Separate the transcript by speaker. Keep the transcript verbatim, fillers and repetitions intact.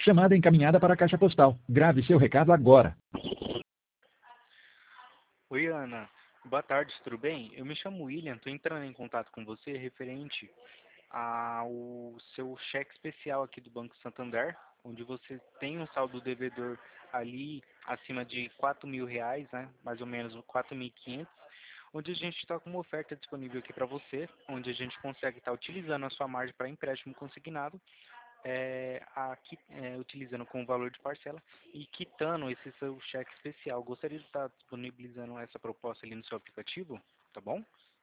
Speaker 1: Chamada encaminhada para a caixa postal. Grave seu recado agora.
Speaker 2: Oi, Ana. Boa tarde, tudo bem? Eu me chamo William, estou entrando em contato com você referente ao seu cheque especial aqui do Banco Santander, onde você tem um saldo devedor ali acima de quatro mil reais, né? Mais ou menos quatro mil e quinhentos, onde a gente está com uma oferta disponível aqui para você, onde a gente consegue estar utilizando a sua margem para empréstimo consignado, é, aqui, é, utilizando com o valor de parcela e quitando esse seu cheque especial. Gostaria de estar disponibilizando essa proposta ali no seu aplicativo, tá bom?